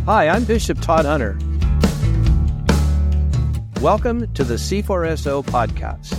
Hi, I'm Bishop Todd Hunter. Welcome to the C4SO podcast.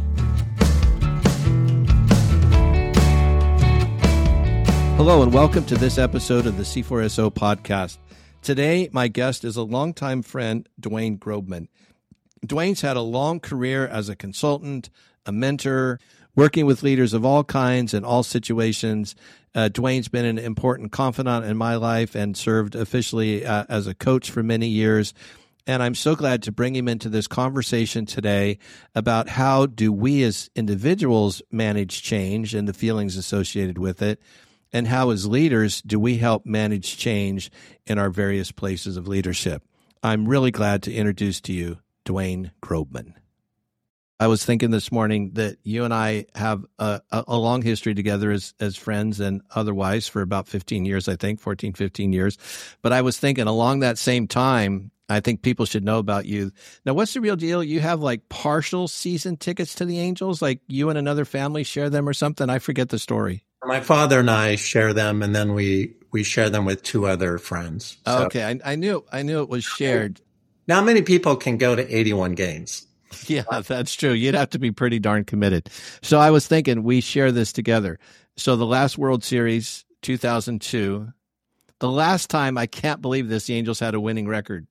Hello, and welcome to this episode of the C4SO podcast. Today, my guest is a longtime friend, Dwayne Grobman. Dwayne's had a long career as a consultant, a mentor, working with leaders of all kinds and all situations. Dwayne's been an important confidant in my life and served officially as a coach for many years. And I'm so glad to bring him into this conversation today about how do we as individuals manage change and the feelings associated with it, and how as leaders do we help manage change in our various places of leadership. I'm really glad to introduce to you Dwayne Grobman. I was thinking this morning that you and I have a long history together as friends and otherwise for about 15 years, I think, 14, 15 years. But I was thinking along that same time, I think people should know about you. Now, what's the real deal? You have like partial season tickets to the Angels, like you and another family share them or something? I forget the story. My father and I share them, and then we share them with two other friends. So, okay, I knew it was shared. Not many people can go to 81 games. Yeah, that's true. You'd have to be pretty darn committed. So I was thinking we share this together. So the last World Series, 2002, the last time, I can't believe this, the Angels had a winning record,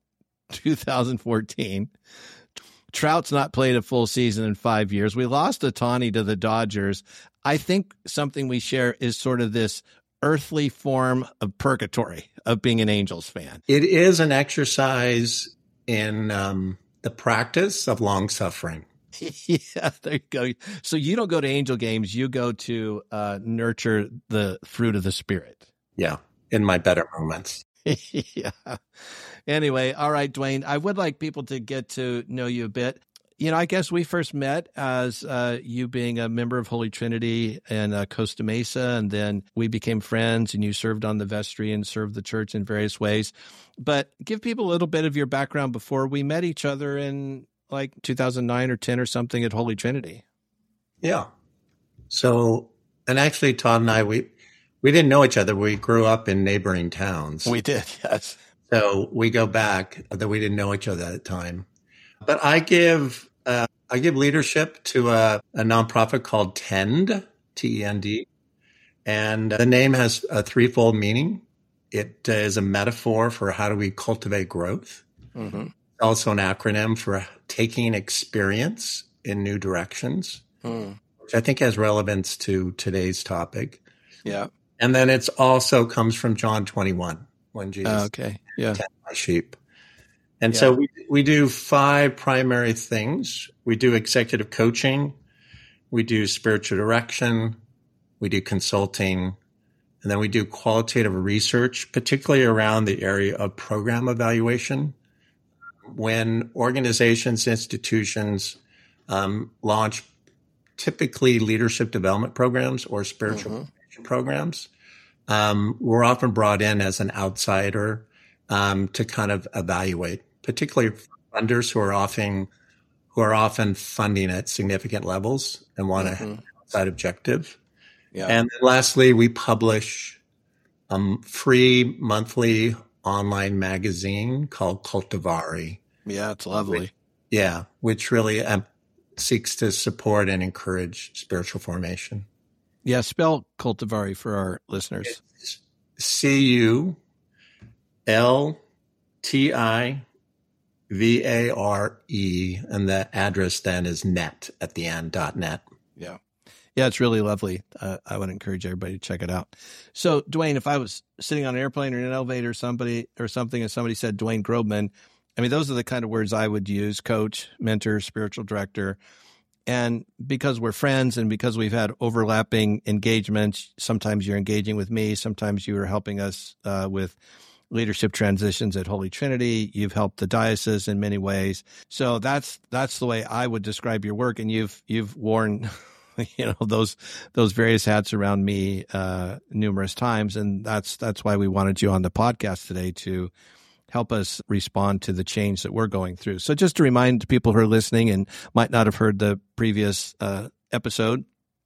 2014. Trout's not played a full season in 5 years. We lost Ohtani to the Dodgers. I think something we share is sort of this earthly form of purgatory of being an Angels fan. It is an exercise in the practice of long suffering. Yeah, there you go. So you don't go to Angel games. You go to nurture the fruit of the Spirit. Yeah, in my better moments. Yeah. Anyway, all right, Dwayne, I would like people to get to know you a bit. You know, I guess we first met as you being a member of Holy Trinity in Costa Mesa, and then we became friends, and you served on the vestry and served the church in various ways. But give people a little bit of your background before we met each other in like 2009 or 10 or something at Holy Trinity. Yeah. So, and actually, Todd and I, we didn't know each other. We grew up in neighboring towns. We did, yes. So we go back, though we didn't know each other at the time. But I give leadership to a nonprofit called Tend, T-E-N-D. And the name has a threefold meaning. It is a metaphor for how do we cultivate growth. Mm-hmm. Also an acronym for taking experience in new directions, which I think has relevance to today's topic. Yeah. And then it's also comes from John 21, when Jesus tend my sheep. And so we do 5 primary things. We do executive coaching, we do spiritual direction, we do consulting, and then we do qualitative research, particularly around the area of program evaluation. When organizations, institutions launch typically leadership development programs or spiritual programs, we're often brought in as an outsider to kind of evaluate, particularly funders who are often funding at significant levels and want to have an outside objective. Yeah. And then lastly, we publish a free monthly online magazine called Cultivari. Yeah, it's lovely. Which really seeks to support and encourage spiritual formation. Yeah, spell Cultivari for our listeners. It's CULTIVARE, and the address then is net at the end, .net. Yeah. Yeah, it's really lovely. I would encourage everybody to check it out. So, Dwayne, if I was sitting on an airplane or in an elevator or something, and somebody said Dwayne Grobman, I mean, those are the kind of words I would use: coach, mentor, spiritual director. And because we're friends and because we've had overlapping engagements, sometimes you're engaging with me, sometimes you are helping us with leadership transitions at Holy Trinity. You've helped the diocese in many ways. So that's the way I would describe your work. And you've worn those various hats around me numerous times. And that's why we wanted you on the podcast today, to help us respond to the change that we're going through. So just to remind people who are listening and might not have heard the previous episode,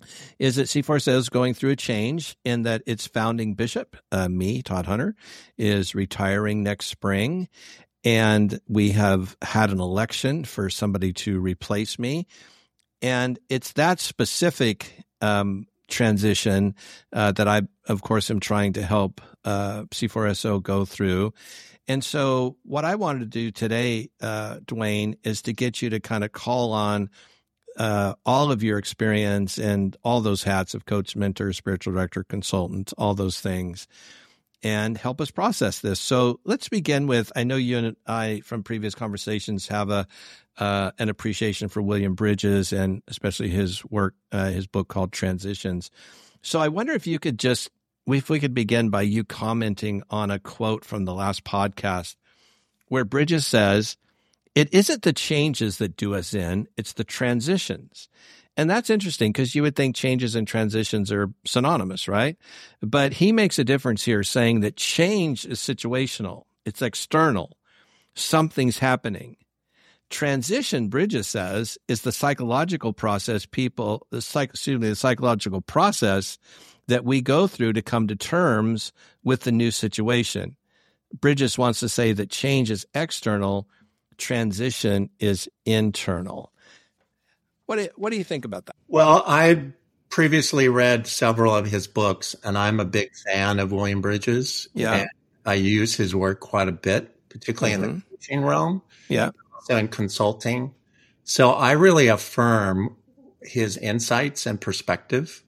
is that C4SO is going through a change in that its founding bishop, me, Todd Hunter, is retiring next spring. And we have had an election for somebody to replace me. And it's that specific transition that I, of course, am trying to help C4SO go through. And so what I wanted to do today, Dwayne, is to get you to kind of call on all of your experience and all those hats of coach, mentor, spiritual director, consultant, all those things, and help us process this. So let's begin with, I know you and I from previous conversations have an appreciation for William Bridges and especially his work, his book called Transitions. So I wonder if you could just, if we could begin by you commenting on a quote from the last podcast where Bridges says, "It isn't the changes that do us in, it's the transitions." And that's interesting because you would think changes and transitions are synonymous, right? But he makes a difference here saying that change is situational. It's external. Something's happening. Transition, Bridges says, is the psychological process the psychological process that we go through to come to terms with the new situation. Bridges wants to say that change is external, transition is internal. What do you think about that? Well, I previously read several of his books, and I'm a big fan of William Bridges. Yeah. And I use his work quite a bit, particularly in the coaching realm. Yeah. Also in consulting. So I really affirm his insights and perspective.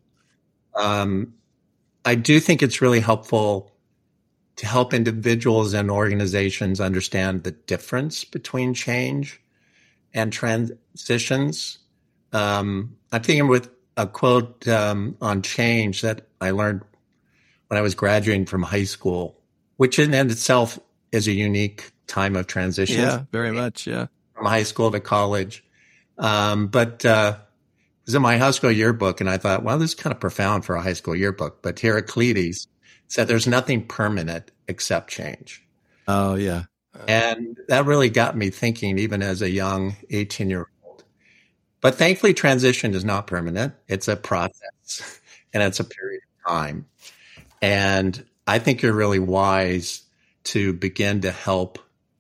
I do think it's really helpful to help individuals and organizations understand the difference between change and transitions. I'm thinking with a quote on change that I learned when I was graduating from high school, which in and itself is a unique time of transition. Yeah, very much, yeah. From high school to college. But it was in my high school yearbook, and I thought, well, this is kind of profound for a high school yearbook. But Heraclides said there's nothing permanent except change. Oh, yeah. And that really got me thinking, even as a young 18-year-old. But thankfully, transition is not permanent. It's a process, and it's a period of time. And I think you're really wise to begin to help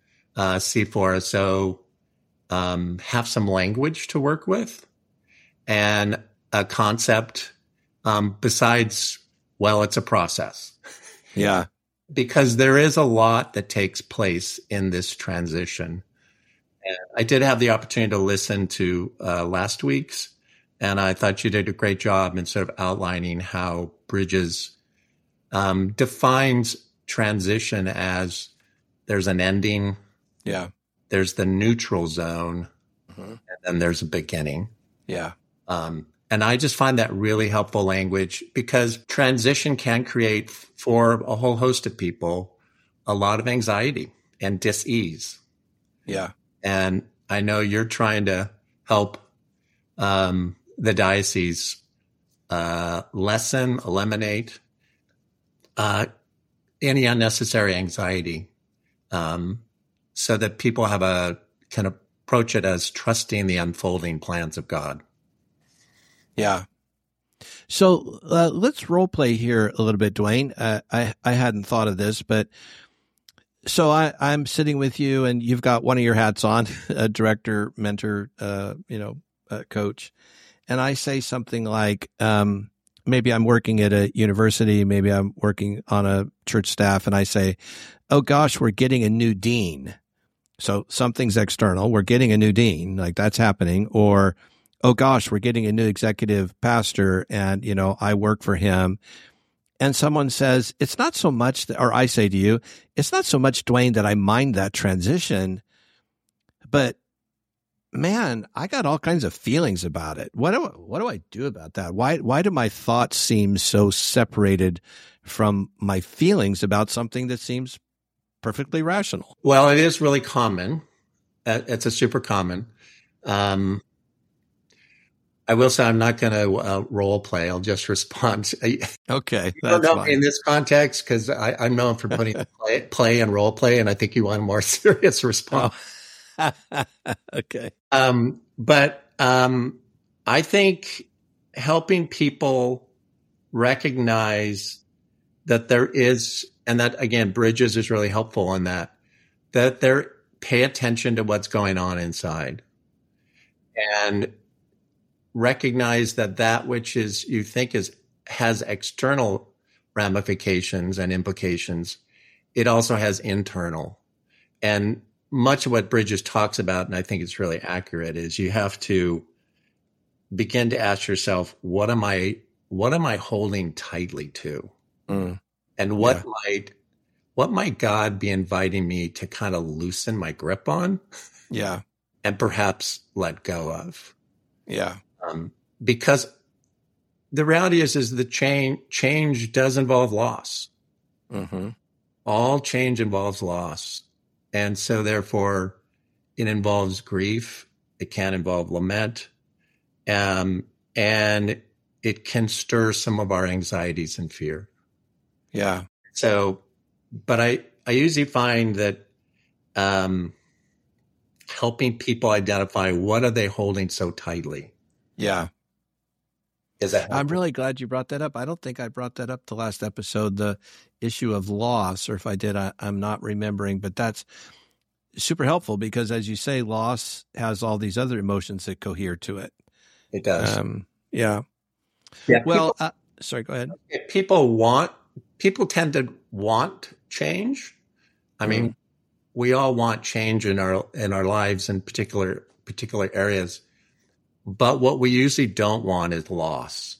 C4SO have some language to work with and a concept besides, well, it's a process. Yeah. Because there is a lot that takes place in this transition. And I did have the opportunity to listen to last week's, and I thought you did a great job in sort of outlining how Bridges defines transition as there's an ending. Yeah. There's the neutral zone, and then there's a beginning. Yeah. And I just find that really helpful language because transition can create for a whole host of people a lot of anxiety and dis-ease. Yeah. And I know you're trying to help the diocese eliminate any unnecessary anxiety so that people can approach it as trusting the unfolding plans of God. Yeah. So let's role play here a little bit, Dwayne. I hadn't thought of this, but so I'm sitting with you and you've got one of your hats on, a director, mentor, coach. And I say something like, maybe I'm working at a university, maybe I'm working on a church staff, and I say, oh gosh, we're getting a new dean. So something's external. We're getting a new dean, like that's happening. Or, oh gosh, we're getting a new executive pastor and, I work for him. And someone says, it's not so much, or I say to you, it's not so much, Dwayne, that I mind that transition, but man, I got all kinds of feelings about it. What do I do about that? Why do my thoughts seem so separated from my feelings about something that seems perfectly rational? Well, it is really common. It's a super common. I will say I'm not going to role play. I'll just respond. Okay. You don't know me in this context because I'm known for putting play and role play, and I think you want a more serious response. Oh. Okay. But I think helping people recognize that there is, and that again, Bridges is really helpful in that there, pay attention to what's going on inside and recognize that which is, you think has external ramifications and implications, it also has internal. And much of what Bridges talks about, and I think it's really accurate, is you have to begin to ask yourself, what am I holding tightly to? And what might God be inviting me to kind of loosen my grip on? Yeah. And perhaps let go of. Yeah. Because the reality is the change does involve loss. Mm-hmm. All change involves loss. And so therefore it involves grief. It can involve lament. And it can stir some of our anxieties and fear. Yeah. So, but I usually find that helping people identify what are they holding so tightly. Yeah. I'm really glad you brought that up. I don't think I brought that up the last episode, the issue of loss, or if I did, I'm not remembering, but that's super helpful because as you say, loss has all these other emotions that cohere to it. It does. Yeah. Well, sorry, go ahead. People tend to want change. I mean, we all want change in our lives in particular areas. But what we usually don't want is loss.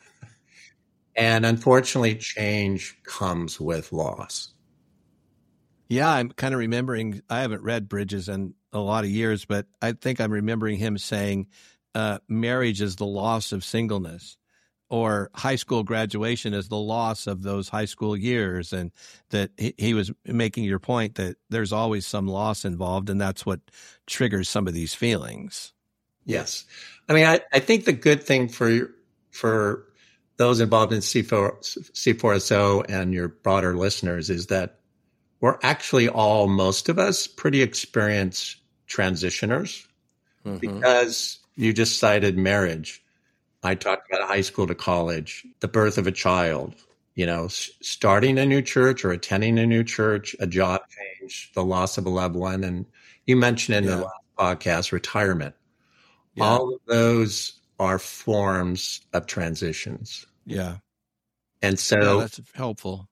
And unfortunately, change comes with loss. Yeah, I'm kind of remembering, I haven't read Bridges in a lot of years, but I think I'm remembering him saying marriage is the loss of singleness, or high school graduation is the loss of those high school years. And that he was making your point that there's always some loss involved, and that's what triggers some of these feelings. Yes. I mean, I think the good thing for those involved in C4SO and your broader listeners is that we're actually most of us, pretty experienced transitioners, because you just cited marriage. I talked about high school to college, the birth of a child, starting a new church or attending a new church, a job change, the loss of a loved one. And you mentioned in the last podcast, retirement. Yeah. All of those are forms of transitions. Yeah. And so that's helpful.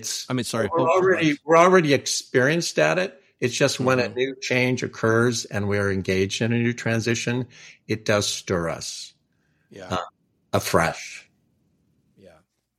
We're already experienced at it. It's just when a new change occurs and we're engaged in a new transition, it does stir us afresh. Yeah.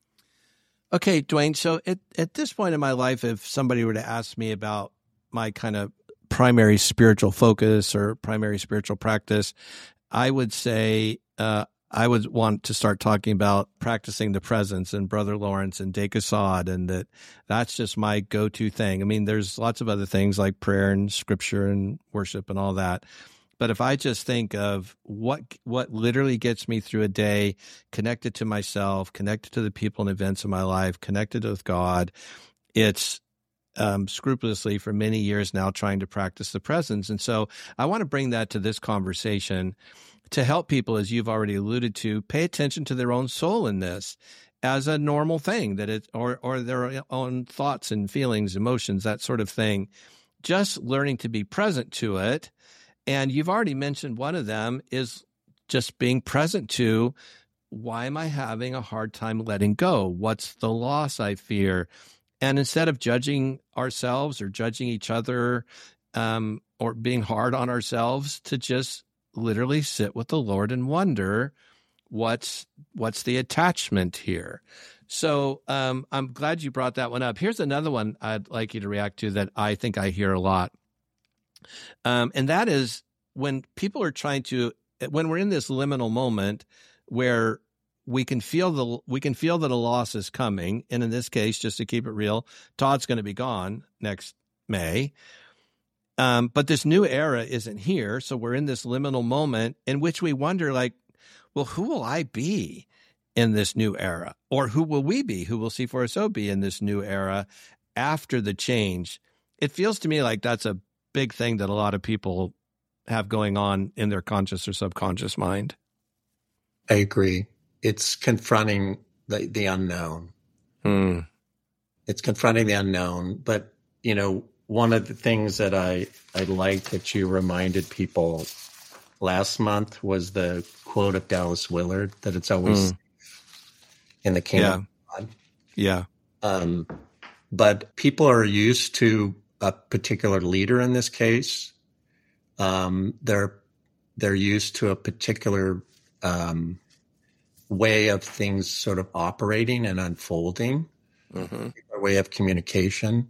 Okay, Dwayne. So at this point in my life, if somebody were to ask me about my kind of primary spiritual focus or primary spiritual practice, I would say I would want to start talking about practicing the presence and Brother Lawrence and De Caussade, and that's just my go-to thing. I mean, there's lots of other things like prayer and scripture and worship and all that. But if I just think of what literally gets me through a day, connected to myself, connected to the people and events of my life, connected with God, it's scrupulously for many years now trying to practice the presence. And so I want to bring that to this conversation to help people, as you've already alluded to, pay attention to their own soul in this as a normal thing, that it or their own thoughts and feelings, emotions, that sort of thing. Just learning to be present to it. And you've already mentioned one of them is just being present to, why am I having a hard time letting go? What's the loss I fear? And instead of judging ourselves or judging each other or being hard on ourselves, to just literally sit with the Lord and wonder, what's the attachment here? So I'm glad you brought that one up. Here's another one I'd like you to react to that I think I hear a lot. And that is when people are when we're in this liminal moment where we can feel that a loss is coming. And in this case, just to keep it real, Todd's going to be gone next May. But this new era isn't here. So we're in this liminal moment in which we wonder, like, well, who will I be in this new era? Or who will we be? Who will C4SO be in this new era after the change? It feels to me like that's a big thing that a lot of people have going on in their conscious or subconscious mind. I agree. it's confronting the unknown. Hmm. It's confronting the unknown. But, one of the things that I like that you reminded people last month was the quote of Dallas Willard, that it's always in the kingdom of God. Yeah. But people are used to a particular leader in this case. They're used to a particular way of things sort of operating and unfolding, a way of communication.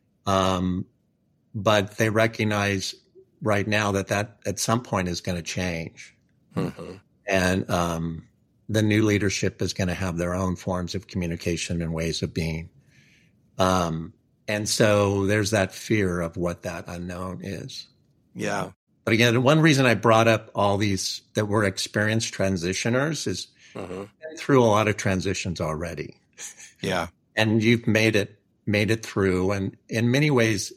But they recognize right now that at some point is going to change. And the new leadership is going to have their own forms of communication and ways of being. And so there's that fear of what that unknown is. Yeah. But again, one reason I brought up all these that were experienced transitioners is been through a lot of transitions already. Yeah. And you've made it through. And in many ways,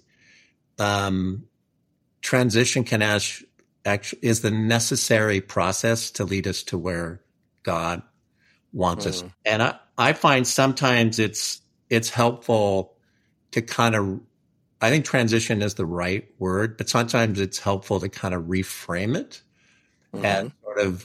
transition is the necessary process to lead us to where God wants us. And I find sometimes it's helpful to kind of, I think transition is the right word, but sometimes it's helpful to kind of reframe it and sort of,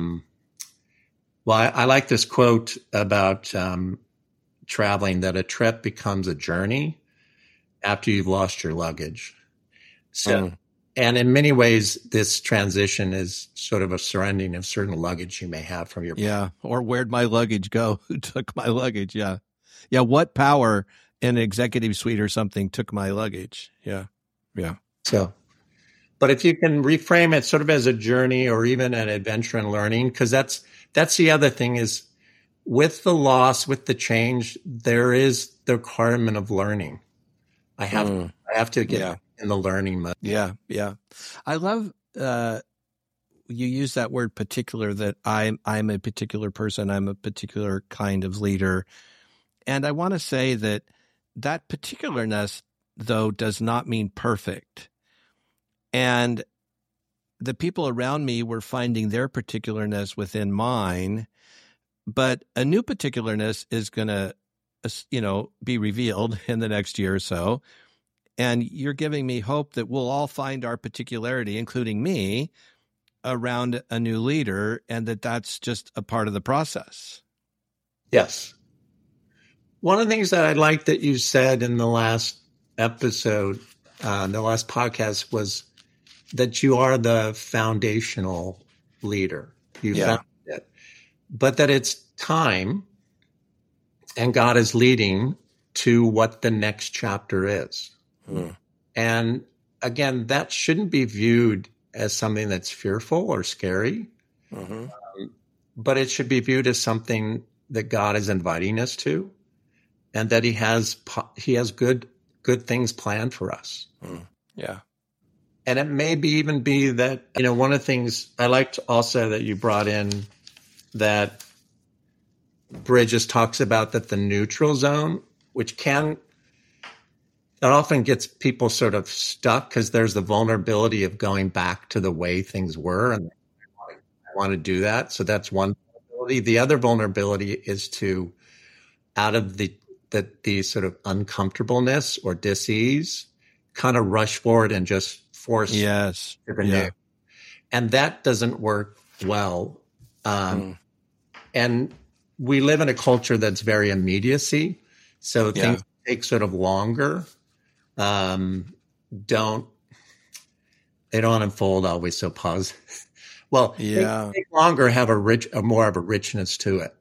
I like this quote about traveling, that a trip becomes a journey after you've lost your luggage. So, and in many ways, this transition is sort of a surrendering of certain luggage you may have from your. Yeah. Or where'd my luggage go? Who took my luggage? Yeah. Yeah. What power in an executive suite or something took my luggage? Yeah. Yeah. So, but if you can reframe it sort of as a journey or even an adventure in learning, because that's the other thing is with the loss, with the change, there is the requirement of learning. I have to get in the learning mode. Yeah. Yeah. I love, you use that word particular, that I'm a particular person. I'm a particular kind of leader. And I want to say that particularness, though, does not mean perfect. And the people around me were finding their particularness within mine, but a new particularness is going to, be revealed in the next year or so. And you're giving me hope that we'll all find our particularity, including me, around a new leader, and that's just a part of the process. Yes. One of the things that I liked that you said in the last episode, the last podcast, was that you are the foundational leader. You found it. But that it's time and God is leading to what the next chapter is. And again, that shouldn't be viewed as something that's fearful or scary, but it should be viewed as something that God is inviting us to, and that He has good things planned for us. Yeah. And it may even be that, one of the things I liked also that you brought in, that Bridges talks about, that the neutral zone, which that often gets people sort of stuck because there's the vulnerability of going back to the way things were. And I want to do that. So that's one vulnerability. The other vulnerability is to, out of the sort of uncomfortableness or dis-ease, kind of rush forward and just force. Yes. New. And that doesn't work well. And we live in a culture that's very immediacy. So things take sort of longer. They don't unfold always so positive. Well, they take longer, have more of a richness to it.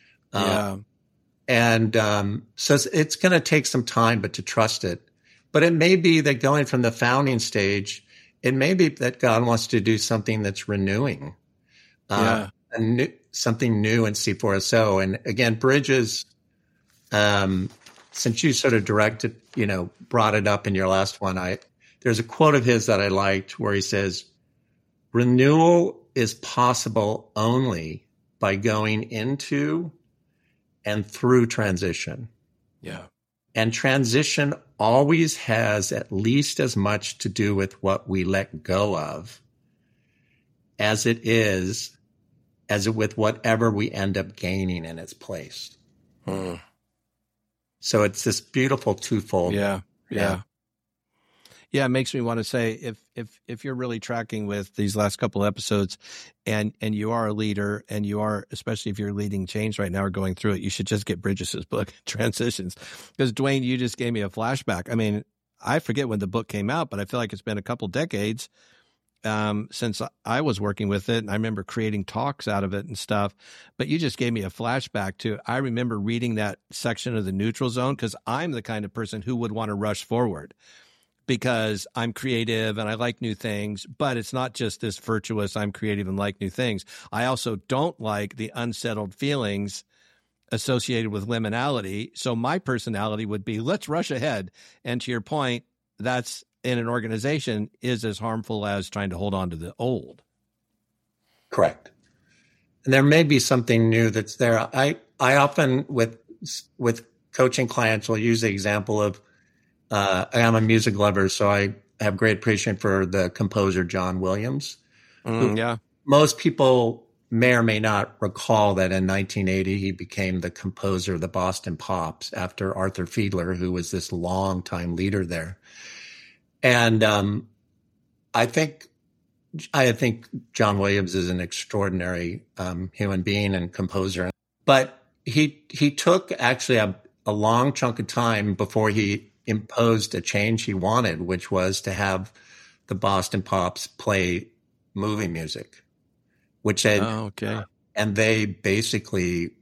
And so it's going to take some time, but to trust it. But it may be that going from the founding stage, it may be that God wants to do something that's renewing, something new in C4SO. And again, Bridges, since you sort of brought it up in your last one, there's a quote of his that I liked where he says, renewal is possible only by going into and through transition. Yeah. And transition always has at least as much to do with what we let go of as it is as with whatever we end up gaining in its place. So it's this beautiful twofold. Yeah. Yeah, it makes me want to say if you're really tracking with these last couple of episodes and you are a leader and you are, especially if you're leading change right now or going through it, you should just get Bridges' book, Transitions. Because Dwayne, you just gave me a flashback. I mean, I forget when the book came out, but I feel like it's been a couple decades since I was working with it. And I remember creating talks out of it and stuff. But you just gave me a flashback to, I remember reading that section of the neutral zone because I'm the kind of person who would want to rush forward, because I'm creative and I like new things, but it's not just this virtuous, I'm creative and like new things. I also don't like the unsettled feelings associated with liminality. So my personality would be, let's rush ahead. And to your point, that's in an organization is as harmful as trying to hold on to the old. Correct. And there may be something new that's there. I often with coaching clients will use the example of, I'm a music lover, so I have great appreciation for the composer John Williams. Yeah. Most people may or may not recall that in 1980, he became the composer of the Boston Pops after Arthur Fiedler, who was this longtime leader there. And I think John Williams is an extraordinary human being and composer. But he took actually a long chunk of time before he imposed a change he wanted, which was to have the Boston Pops play movie music, which and they basically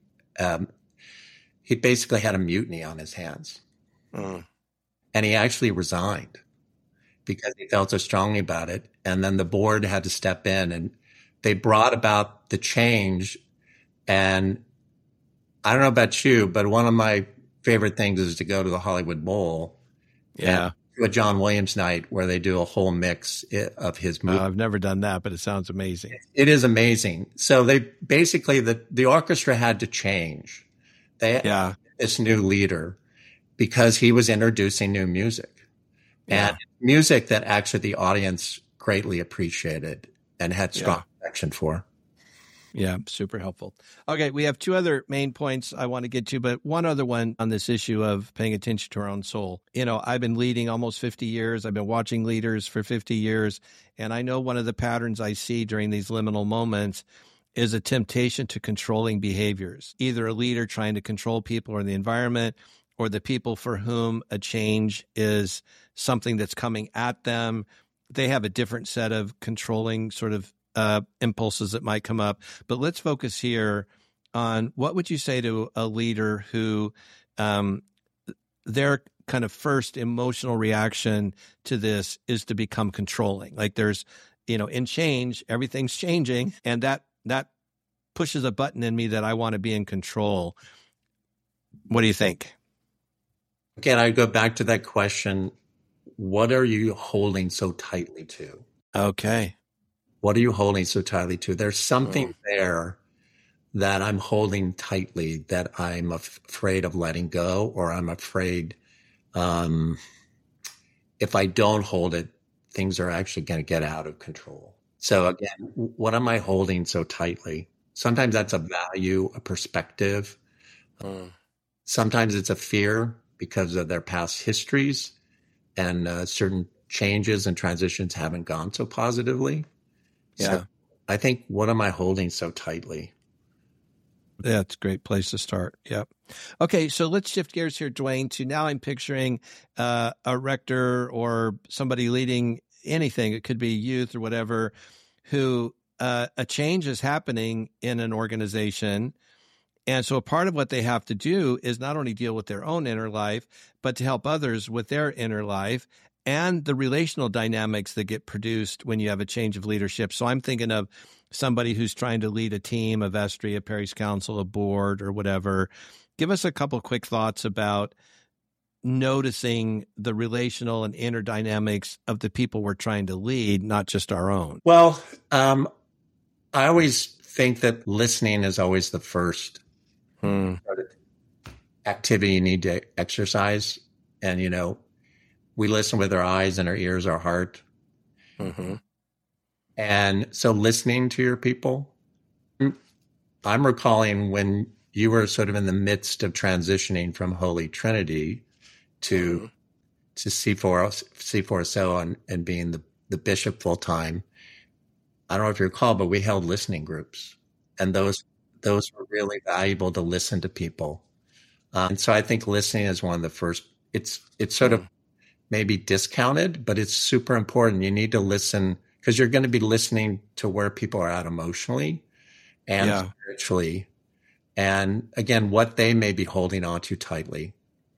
he basically had a mutiny on his hands, and he actually resigned because he felt so strongly about it. And then the board had to step in, and they brought about the change. And I don't know about you, but one of my favorite things is to go to the Hollywood Bowl. Yeah. Do a John Williams night where they do a whole mix of his movies. I've never done that, but it sounds amazing. It is amazing. So they basically, the orchestra had to change. They had this new leader because he was introducing new music and music that actually the audience greatly appreciated and had strong affection for. Yeah, super helpful. Okay, we have two other main points I want to get to, but one other one on this issue of paying attention to our own soul. You know, I've been leading almost 50 years. I've been watching leaders for 50 years. And I know one of the patterns I see during these liminal moments is a temptation to controlling behaviors, either a leader trying to control people or the environment, or the people for whom a change is something that's coming at them. They have a different set of controlling sort of impulses that might come up. But let's focus here on what would you say to a leader who their kind of first emotional reaction to this is to become controlling. Like there's, in change, everything's changing, and that pushes a button in me that I want to be in control. What do you think? Again, I go back to that question. What are you holding so tightly to? Okay. What are you holding so tightly to? There's something there that I'm holding tightly that I'm afraid of letting go, or I'm afraid if I don't hold it, things are actually going to get out of control. So again, what am I holding so tightly? Sometimes that's a value, a perspective. Sometimes it's a fear because of their past histories and certain changes and transitions haven't gone so positively. Yeah. So I think, what am I holding so tightly? Yeah, it's a great place to start. Yep. Okay, so let's shift gears here, Dwayne, to now I'm picturing a rector or somebody leading anything. It could be youth or whatever, who a change is happening in an organization. And so a part of what they have to do is not only deal with their own inner life, but to help others with their inner life and the relational dynamics that get produced when you have a change of leadership. So I'm thinking of somebody who's trying to lead a team, a vestry, a parish council, a board, or whatever. Give us a couple quick thoughts about noticing the relational and inner dynamics of the people we're trying to lead, not just our own. Well, I always think that listening is always the first activity you need to exercise. And, we listen with our eyes and our ears, our heart. And so listening to your people, I'm recalling when you were sort of in the midst of transitioning from Holy Trinity to C4SO and being the bishop full time. I don't know if you recall, but we held listening groups, and those were really valuable to listen to people. And so I think listening is one of the first. It's sort of maybe discounted, but it's super important. You need to listen because you're going to be listening to where people are at emotionally and spiritually, and again, what they may be holding on to tightly.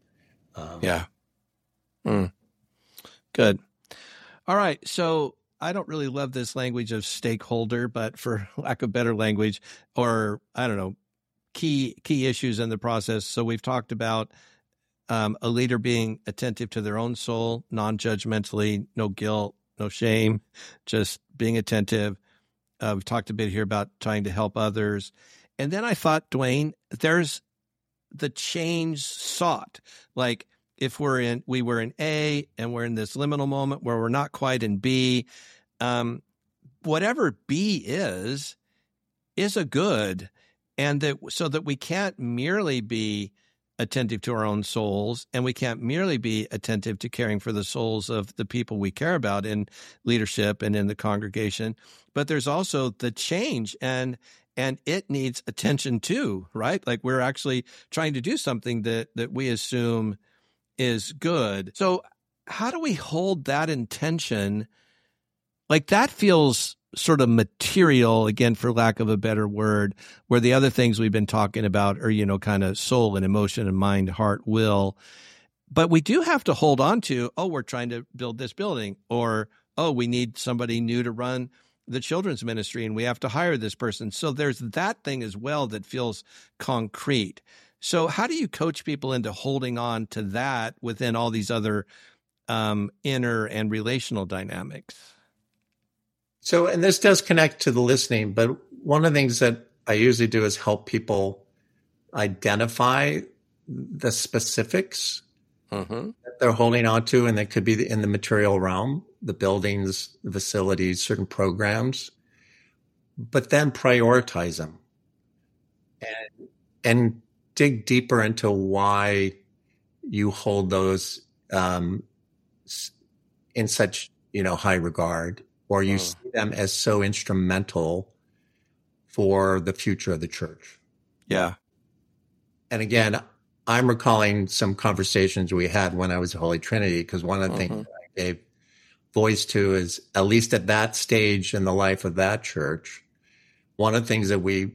Good. All right. So I don't really love this language of stakeholder, but for lack of better language, or I don't know, key issues in the process. So we've talked about a leader being attentive to their own soul, non-judgmentally, no guilt, no shame, just being attentive. We've talked a bit here about trying to help others. And then I thought, Dwayne, there's the change sought. Like if we were in A and we're in this liminal moment where we're not quite in B, whatever B is a good. And so that we can't merely be attentive to our own souls, and we can't merely be attentive to caring for the souls of the people we care about in leadership and in the congregation, but there's also the change, and it needs attention too, right? Like we're actually trying to do something that we assume is good. So how do we hold that intention? Like that feels sort of material, again, for lack of a better word, where the other things we've been talking about are, kind of soul and emotion and mind, heart, will. But we do have to hold on to, we're trying to build this building, or, we need somebody new to run the children's ministry and we have to hire this person. So there's that thing as well that feels concrete. So how do you coach people into holding on to that within all these other inner and relational dynamics? So, and this does connect to the listening, but one of the things that I usually do is help people identify the specifics that they're holding on to, and that could be in the material realm, the buildings, the facilities, certain programs, but then prioritize them and dig deeper into why you hold those in such, high regard, or you see them as so instrumental for the future of the church. Yeah. And again, I'm recalling some conversations we had when I was at Holy Trinity, because one of the things that I gave voice to is, at least at that stage in the life of that church, one of the things that we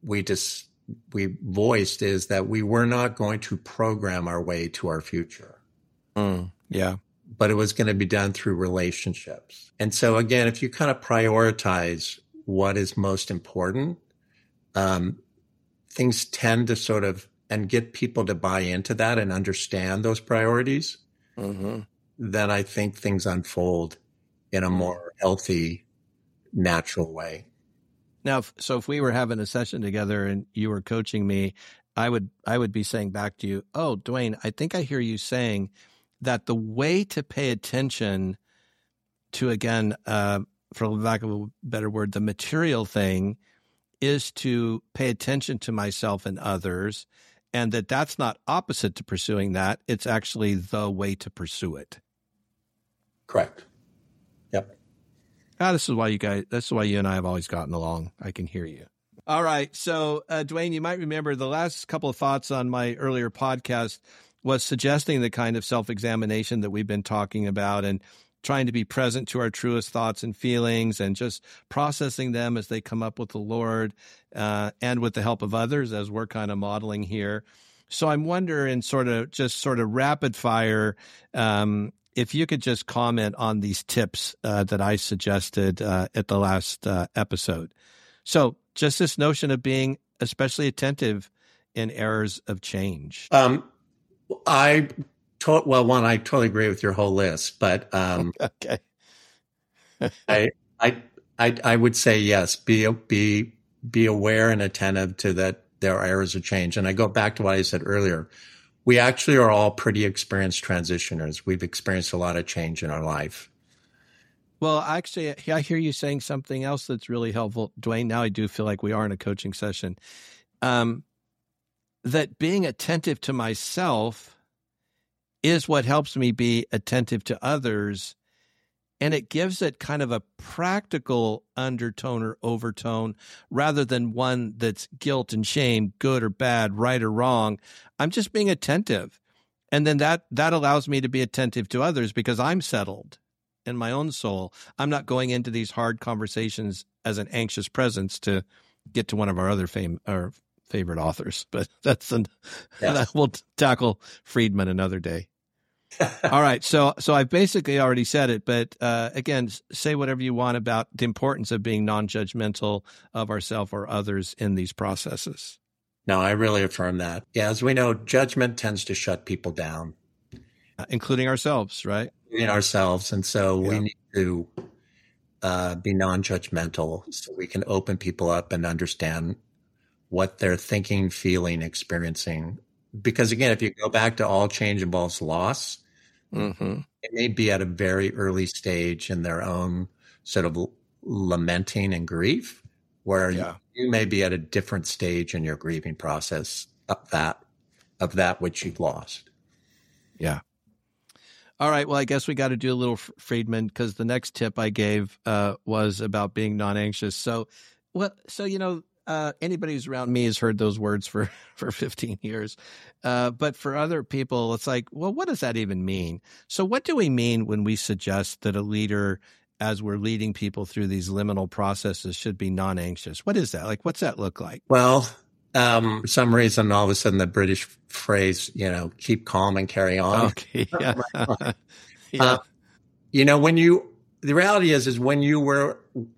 voiced is that we were not going to program our way to our future. Yeah. But it was going to be done through relationships. And so again, if you kind of prioritize what is most important, things tend to sort of, and get people to buy into that and understand those priorities, then I think things unfold in a more healthy, natural way. Now, so if we were having a session together and you were coaching me, I would be saying back to you, Dwayne, I think I hear you saying that the way to pay attention to, again, for lack of a better word, the material thing, is to pay attention to myself and others, and that's not opposite to pursuing that. It's actually the way to pursue it. Correct. Yep. This is why you and I have always gotten along. I can hear you. All right. So, Dwayne, you might remember the last couple of thoughts on my earlier podcast was suggesting the kind of self-examination that we've been talking about, and trying to be present to our truest thoughts and feelings, and just processing them as they come up with the Lord, and with the help of others, as we're kind of modeling here. So I'm wondering, sort of rapid fire, if you could just comment on these tips that I suggested at the last episode. So just this notion of being especially attentive in eras of change. I totally agree with your whole list, but okay. I would say yes. Be aware and attentive to that there are areas of change. And I go back to what I said earlier. We actually are all pretty experienced transitioners. We've experienced a lot of change in our life. Well, actually, I hear you saying something else that's really helpful, Dwayne. Now I do feel like we are in a coaching session. That being attentive to myself is what helps me be attentive to others. And it gives it kind of a practical undertone or overtone rather than one that's guilt and shame, good or bad, right or wrong. I'm just being attentive. And then that allows me to be attentive to others because I'm settled in my own soul. I'm not going into these hard conversations as an anxious presence to get to one of our other favorite authors. But that we'll tackle Friedman another day. All right. So I've basically already said it, but again, say whatever you want about the importance of being non-judgmental of ourselves or others in these processes. No, I really affirm that. Yeah, as we know, judgment tends to shut people down. Including ourselves, right? In ourselves. And so we need to be non-judgmental so we can open people up and understand what they're thinking, feeling, experiencing. Because again, if you go back to all change involves loss, it may be at a very early stage in their own sort of lamenting and grief, where you may be at a different stage in your grieving process of that which you've lost. Yeah. All right. Well, I guess we got to do a little Friedman because the next tip I gave was about being non-anxious. So anybody who's around me has heard those words for 15 years. But for other people, it's like, well, what does that even mean? So what do we mean when we suggest that a leader, as we're leading people through these liminal processes, should be non-anxious? What is that? Like, what's that look like? Well, for some reason, all of a sudden, the British phrase, keep calm and carry on. Okay. Yeah. The reality is when you're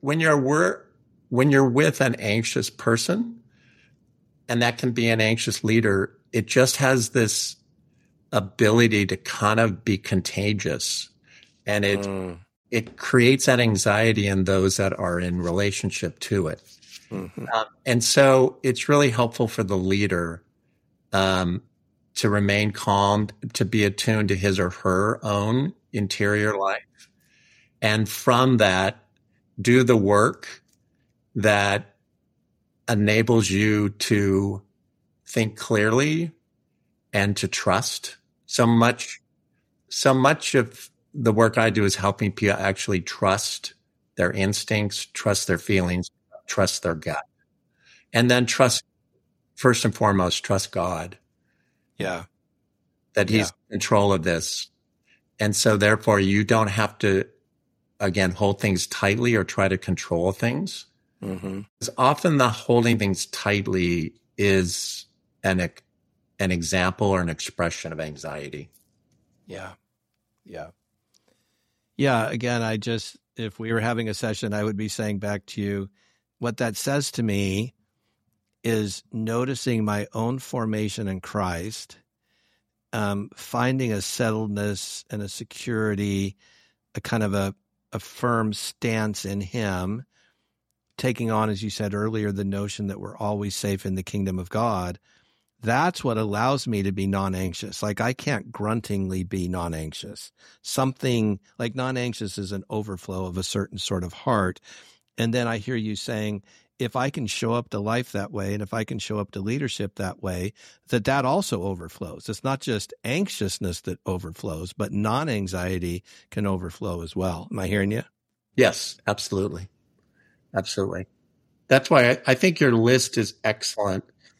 with an anxious person, and that can be an anxious leader, it just has this ability to kind of be contagious, and it creates that anxiety in those that are in relationship to it. And so it's really helpful for the leader to remain calm, to be attuned to his or her own interior life. And from that, do the work that enables you to think clearly and to trust. So much of the work I do is helping people actually trust their instincts, trust their feelings, trust their gut. And then first and foremost, trust God. Yeah. That he's in control of this. And so therefore you don't have to, again, hold things tightly or try to control things. Because often the holding things tightly is an example or an expression of anxiety. Yeah. Yeah. Yeah. Again, if we were having a session, I would be saying back to you, what that says to me is noticing my own formation in Christ, finding a settledness and a security, a kind of a firm stance in him, taking on, as you said earlier, the notion that we're always safe in the kingdom of God. That's what allows me to be non-anxious. Like I can't gruntingly be non-anxious. Something like non-anxious is an overflow of a certain sort of heart. And then I hear you saying, if I can show up to life that way, and if I can show up to leadership that way, that also overflows. It's not just anxiousness that overflows, but non-anxiety can overflow as well. Am I hearing you? Yes, absolutely. Absolutely. That's why I think your list is excellent.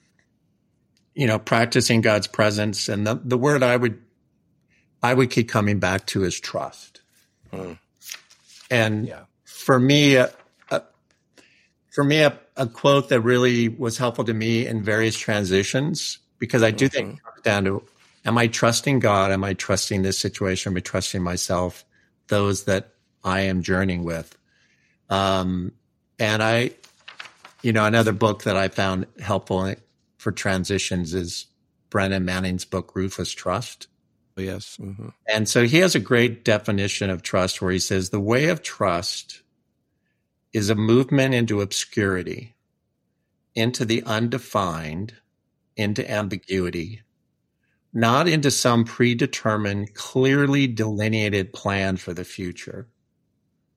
Practicing God's presence. And the word I would keep coming back to is trust. And for me, a quote that really was helpful to me in various transitions, because I do think it comes down to, am I trusting God? Am I trusting this situation? Am I trusting myself, those that I am journeying with? And another book that I found helpful for transitions is Brennan Manning's book, Ruthless Trust. Yes. And so he has a great definition of trust where he says, the way of trust is a movement into obscurity, into the undefined, into ambiguity, not into some predetermined, clearly delineated plan for the future.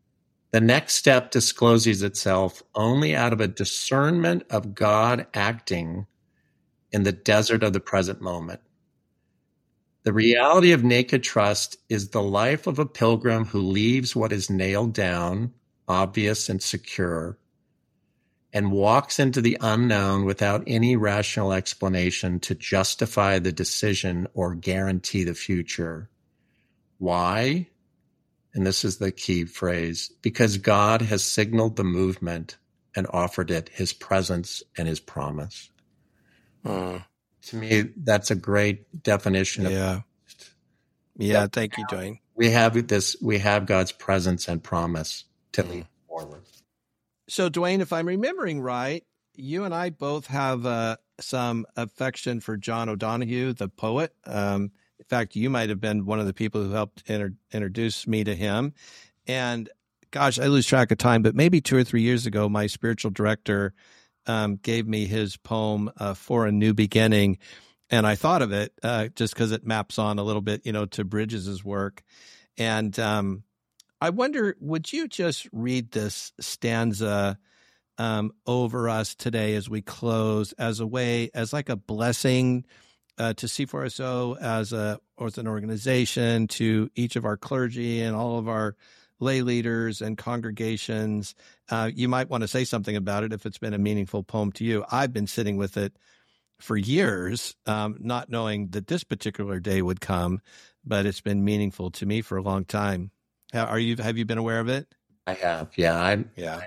The next step discloses itself only out of a discernment of God acting in the desert of the present moment. The reality of naked trust is the life of a pilgrim who leaves what is nailed down, obvious and secure, and walks into the unknown without any rational explanation to justify the decision or guarantee the future. Why? And this is the key phrase, because God has signaled the movement and offered it his presence and his promise. To me, that's a great definition of Thank you, Dwayne. We have God's presence and promise to lead forward. So, Dwayne, if I'm remembering right, you and I both have some affection for John O'Donohue, the poet. In fact, you might have been one of the people who helped introduce me to him. And gosh, I lose track of time, but maybe 2 or 3 years ago, my spiritual director gave me his poem, For a New Beginning. And I thought of it just because it maps on a little bit, to Bridges' work. And I wonder, would you just read this stanza over us today as we close as like a blessing to C4SO as an organization, to each of our clergy and all of our lay leaders and congregations? You might want to say something about it if it's been a meaningful poem to you. I've been sitting with it for years, not knowing that this particular day would come, but it's been meaningful to me for a long time. Have you been aware of it? I have. Yeah.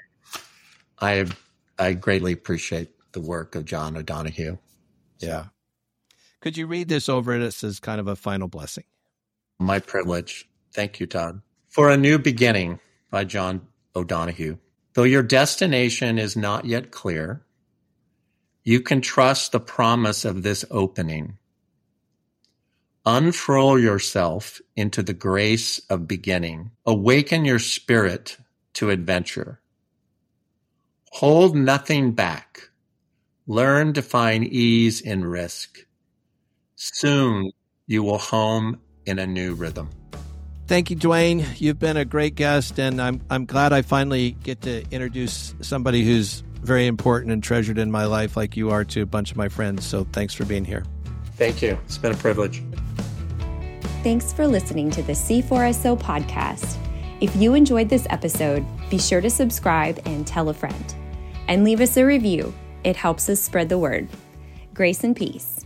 I greatly appreciate the work of John O'Donohue. So. Yeah. Could you read this over us as kind of a final blessing? My privilege. Thank you, Todd. For a New Beginning by John O'Donohue. Though your destination is not yet clear, you can trust the promise of this opening. Unfurl yourself into the grace of beginning. Awaken your spirit to adventure. Hold nothing back. Learn to find ease in risk. Soon you will home in a new rhythm. Thank you, Dwayne. You've been a great guest, and I'm glad I finally get to introduce somebody who's very important and treasured in my life like you are to a bunch of my friends. So thanks for being here. Thank you. It's been a privilege. Thanks for listening to the C4SO podcast. If you enjoyed this episode, be sure to subscribe and tell a friend. And leave us a review. It helps us spread the word. Grace and peace.